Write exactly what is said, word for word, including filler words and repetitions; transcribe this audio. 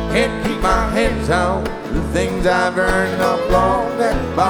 Can't keep my hands on the things I've earned up long that bar.